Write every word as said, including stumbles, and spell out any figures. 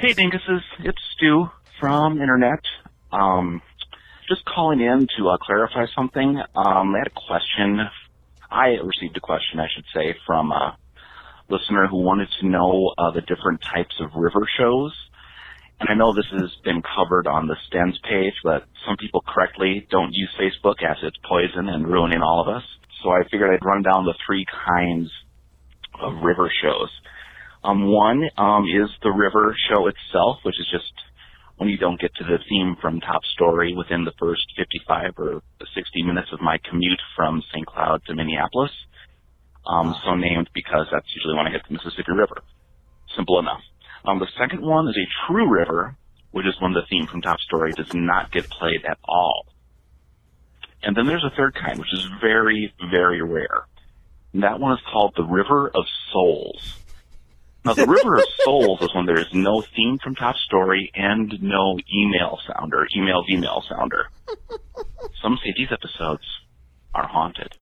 Hey, Dinguses, it's Stu from Internet. Um, just calling in to uh, clarify something. Um, I had a question. I received a question, I should say, from a listener who wanted to know uh, the different types of river shows. And I know this has been covered on the Stens page, but some people correctly don't use Facebook as it's poison and ruining all of us. So I figured I'd run down the three kinds of river shows. Um, one um, is the river show itself, which is just when you don't get to the theme from Top Story within the first fifty-five or sixty minutes of my commute from Saint Cloud to Minneapolis. Um, so named because that's usually when I hit the Mississippi River. Simple enough. Um, the second one is a true river, which is when the theme from Top Story does not get played at all. And then there's a third kind, which is very, very rare. And that one is called the River of Souls. Now, the River of Souls is when there is no theme from Top Story and no email sounder, email email sounder. Some say these episodes are haunted.